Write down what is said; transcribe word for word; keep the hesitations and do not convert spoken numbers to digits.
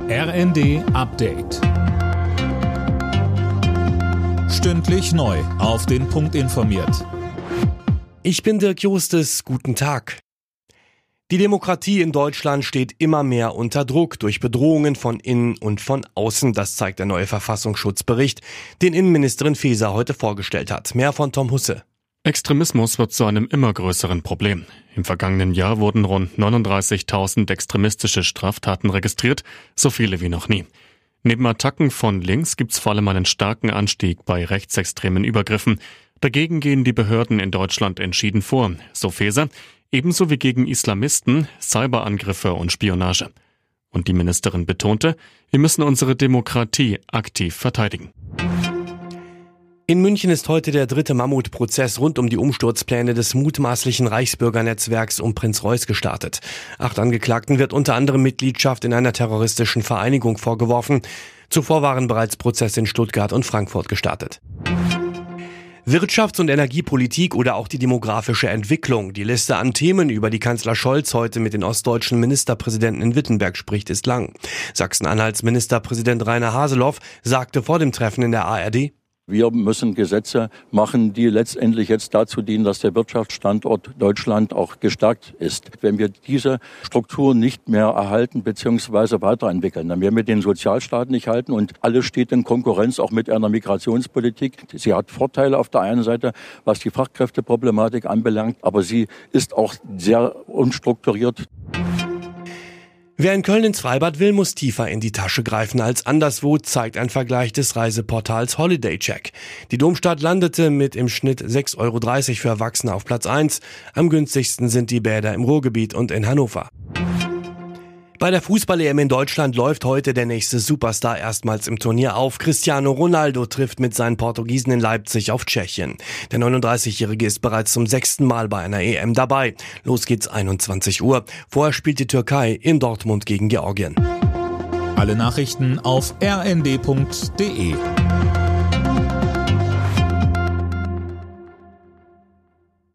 R N D Update. Stündlich neu auf den Punkt informiert. Ich bin Dirk Justes, guten Tag. Die Demokratie in Deutschland steht immer mehr unter Druck durch Bedrohungen von innen und von außen. Das zeigt der neue Verfassungsschutzbericht, den Innenministerin Faeser heute vorgestellt hat. Mehr von Tom Husse. Extremismus wird zu einem immer größeren Problem. Im vergangenen Jahr wurden rund neununddreißigtausend extremistische Straftaten registriert, so viele wie noch nie. Neben Attacken von links gibt's vor allem einen starken Anstieg bei rechtsextremen Übergriffen. Dagegen gehen die Behörden in Deutschland entschieden vor, so Faeser, ebenso wie gegen Islamisten, Cyberangriffe und Spionage. Und die Ministerin betonte, wir müssen unsere Demokratie aktiv verteidigen. In München ist heute der dritte Mammutprozess rund um die Umsturzpläne des mutmaßlichen Reichsbürgernetzwerks um Prinz Reuß gestartet. Acht Angeklagten wird unter anderem Mitgliedschaft in einer terroristischen Vereinigung vorgeworfen. Zuvor waren bereits Prozesse in Stuttgart und Frankfurt gestartet. Wirtschafts- und Energiepolitik oder auch die demografische Entwicklung. Die Liste an Themen, über die Kanzler Scholz heute mit den ostdeutschen Ministerpräsidenten in Wittenberg spricht, ist lang. Sachsen-Anhalts Ministerpräsident Rainer Haseloff sagte vor dem Treffen in der A R D: Wir müssen Gesetze machen, die letztendlich jetzt dazu dienen, dass der Wirtschaftsstandort Deutschland auch gestärkt ist. Wenn wir diese Strukturen nicht mehr erhalten bzw. weiterentwickeln, dann werden wir den Sozialstaat nicht halten und alles steht in Konkurrenz auch mit einer Migrationspolitik. Sie hat Vorteile auf der einen Seite, was die Fachkräfteproblematik anbelangt, aber sie ist auch sehr unstrukturiert. Wer in Köln ins Freibad will, muss tiefer in die Tasche greifen als anderswo, zeigt ein Vergleich des Reiseportals Holiday Check. Die Domstadt landete mit im Schnitt sechs Euro dreißig für Erwachsene auf Platz eins. Am günstigsten sind die Bäder im Ruhrgebiet und in Hannover. Bei der Fußball-E M in Deutschland läuft heute der nächste Superstar erstmals im Turnier auf. Cristiano Ronaldo trifft mit seinen Portugiesen in Leipzig auf Tschechien. Der neununddreißigjährige ist bereits zum sechsten Mal bei einer E M dabei. Los geht's einundzwanzig Uhr. Vorher spielt die Türkei in Dortmund gegen Georgien. Alle Nachrichten auf r n d punkt d e.